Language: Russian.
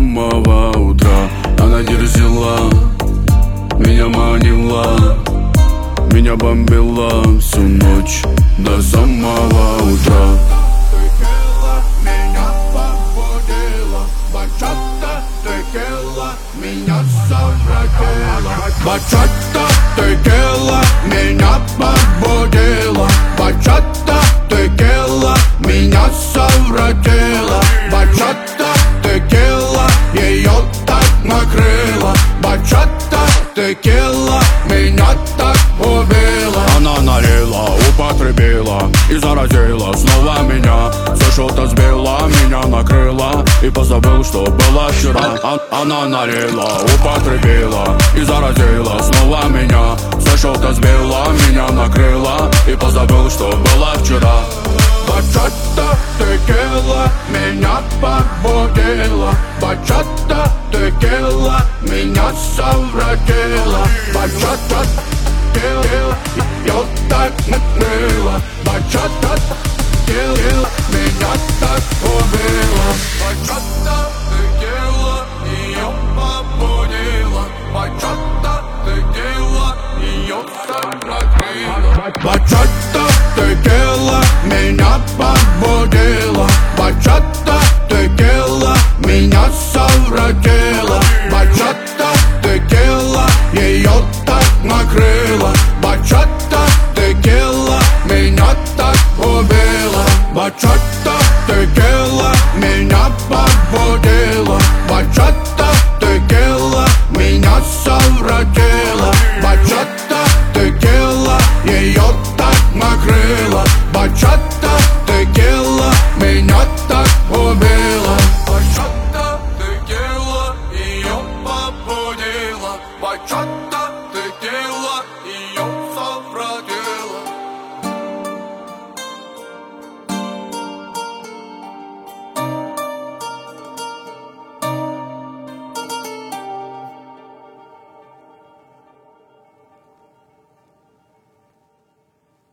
самого утра. Она дерзила, меня манила, меня бомбила всю ночь до самого утра. Текила, меня побудила, бачата, текила, меня совратила. Бачата, текила, меня побудила, бачата, текила, меня совратила. Бачата, текила, ее так накрыла. Бачата, текила, меня так убила. Она налила, употребила и заразила снова меня. Все что-то сбила, меня накрыла и позабыл, что было вчера. Она налила, употребила и заразила снова меня. Все что-то сбила, меня накрыла и позабыл, что было вчера. Бачата, текила, меня побудила. Бачата, текила, меня совратила. Бачата, текила, ее так накрыла. Бачата, текила, меня так убила. Бачата, текила, ее побудила. Бачата, текила, ее совратила. Бачата, текила, меня побудила. Бачата, текила, меня совратила. Бачата, текила, ее так накрыла. Бачата, текила, меня так убила. Бачата, текила, меня побудила. Бачата,